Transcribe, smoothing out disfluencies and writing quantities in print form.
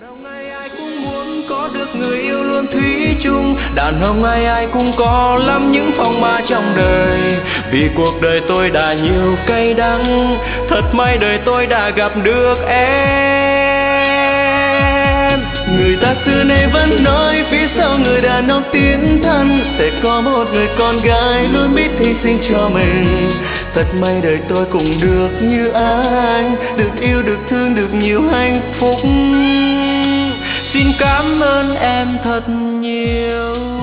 ông ai cũng muốn có được người yêu luôn thủy chung. Đàn ông ai cũng có lắm những phong ba trong đời. Vì cuộc đời tôi đã nhiều cay đắng, thật may đời tôi đã gặp được em. Người ta xưa nay vẫn nói phía sau người đàn ông tiến thân sẽ có một người con gái luôn biết hy sinh cho mình. Thật may đời tôi cũng được như anh, được yêu, được thương, được nhiều hạnh phúc. Xin cảm ơn em thật nhiều.